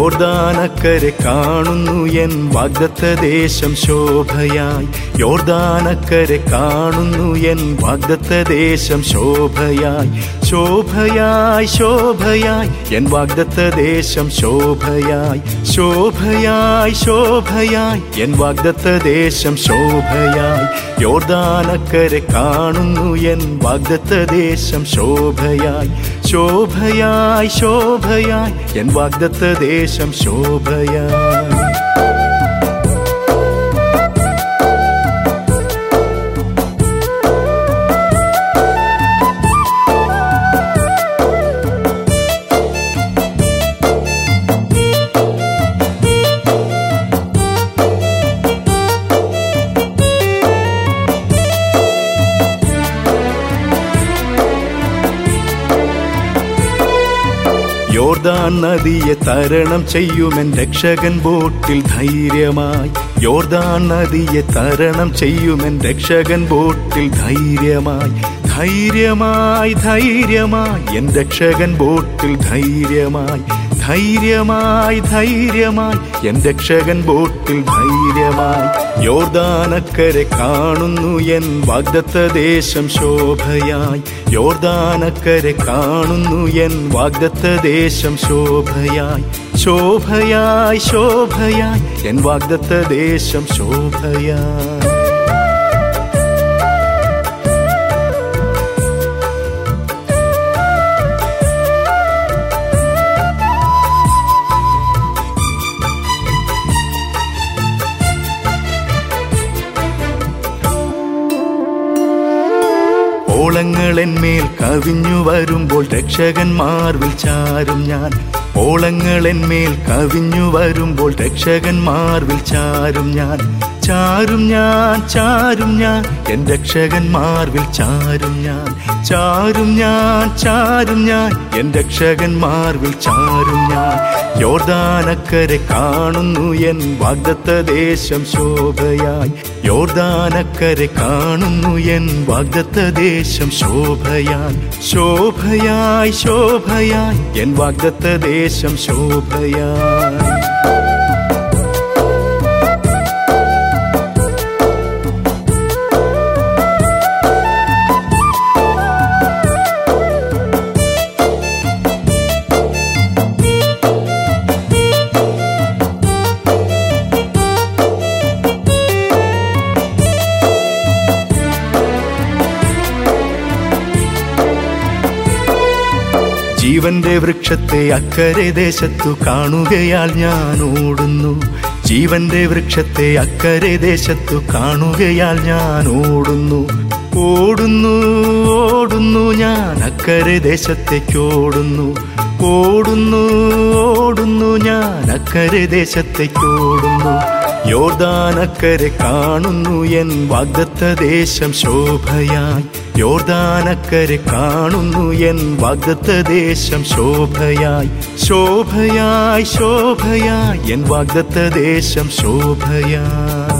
യോർദാനക്കരെ കാണുന്നു എൻ വാഗ്ദത്ത ദേശം ശോഭയായി. യോർദാനക്കരെ കാണുന്നു എൻ വാഗ്ദത്ത ദേശം ശോഭയായി. ശോഭയായി ശോഭയായി എൻ വാഗ്ദത്ത ദേശം ശോഭയായി. ശോഭയായി ശോഭയായി എൻ വാഗ്ദത്ത ദേശം ശോഭയായി. യോർദാനക്കരെ കാണുന്നു എൻ വാഗ്ദത്ത ദേശം ശോഭയായി. ശോഭയായി ശോഭയായി എൻ വാഗ്ദത്ത ദേശം ശോഭയായി. യോർദാൻ നദിയെ തരണം ചെയ്യുമെൻ രക്ഷകൻ ബോട്ടിൽ ധൈര്യമായി. യോർദാൻ നദിയെ തരണം ചെയ്യുമെൻ രക്ഷകൻ ബോട്ടിൽ ധൈര്യമായി. ധൈര്യമായി ധൈര്യമായി എൻ രക്ഷകൻ ബോട്ടിൽ ധൈര്യമായി. ധൈര്യമായി ധൈര്യമായി എൻ രക്ഷകൻ ബോട്ടിൽ ധൈര്യമായി. യോർദാനക്കരെ കാണുന്നു എൻ വാഗ്ദത്ത ദേശം ശോഭയായി. യോർദാനക്കരെ കാണുന്നു എൻ വാഗ്ദത്ത ദേശം ശോഭയായി. ശോഭയായി ശോഭയായി എൻ വാഗ്ദത്ത ദേശം ശോഭയായി. ഓളങ്ങളെന്മേൽ കവിഞ്ഞു വരുമ്പോൾ രക്ഷകൻ മാർവിൽ ചാരും ഞാൻ. ഓളങ്ങളെന്മേൽ കവിഞ്ഞു വരുമ്പോൾ രക്ഷകൻ മാർവിൽ ചാരും ഞാൻ. ചാരും ഞാൻ ചാരും ഞാൻ എൻ രക്ഷകൻ മാർവിൽ ചാരും ഞാൻ. ചാരും ഞാൻ ചാരും ഞാൻ എൻ രക്ഷകൻ മാർവിൽ ചാരും ഞാൻ. യോർദാനക്കരെ കാണുന്നു എൻ വാഗ്ദത്ത ദേശം ശോഭയായി. യോർദാനക്കരെ കാണുന്നു എൻ വാഗ്ദത്ത ദേശം ശോഭയായി. ശോഭയായി ശോഭയായി എൻ വാഗ്ദത്ത ദേശം ശോഭയായി. ജീവന്റെ വൃക്ഷത്തെ അക്കരെ ദേശത്തു കാണുകയാൽ ഞാൻ ഓടുന്നു. ജീവന്റെ വൃക്ഷത്തെ അക്കരെ ദേശത്തു കാണുകയാൽ ഞാൻ ഓടുന്നു. ഓടുന്നു ഓടുന്നു ഞാൻ അക്കരെ ദേശത്തേക്ക് ഓടുന്നു. ഓടുന്നു ഓടുന്നു ഞാൻ അക്കരെ ദേശത്തേക്ക് ഓടുന്നു. യോർദാനക്കരെ കാണുന്നു എൻ വാഗ്ദത്ത ദേശം ശോഭയായി. യോർദാനക്കരെ കാണുന്നു എൻ വാഗ്ദത്ത ദേശം ശോഭയായി. ശോഭയായി ശോഭയായി എൻ വാഗ്ദത്ത ദേശം ശോഭയായി.